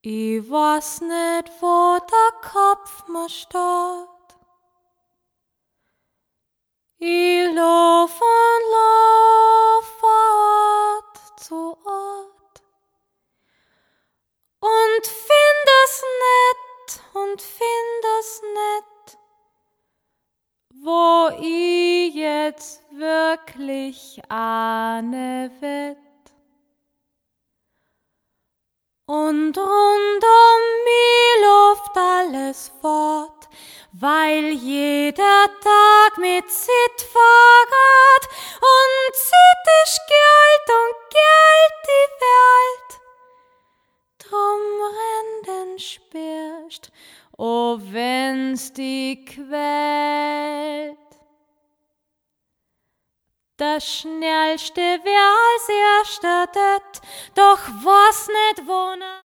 I weiß nicht, wo der Kopf mir steht. I lauf und lauf von Ort zu Ort und find es nicht, wo I jetzt wirklich ahne wird. Und rund mich läuft alles fort, weil jeder Tag mit Zit vergeht. Und Zit ist Geld und Geld die Welt. Drum renn den spürst, oh wenn's die quält. Das Schnellste wär als erster dort, doch was nicht wohnen.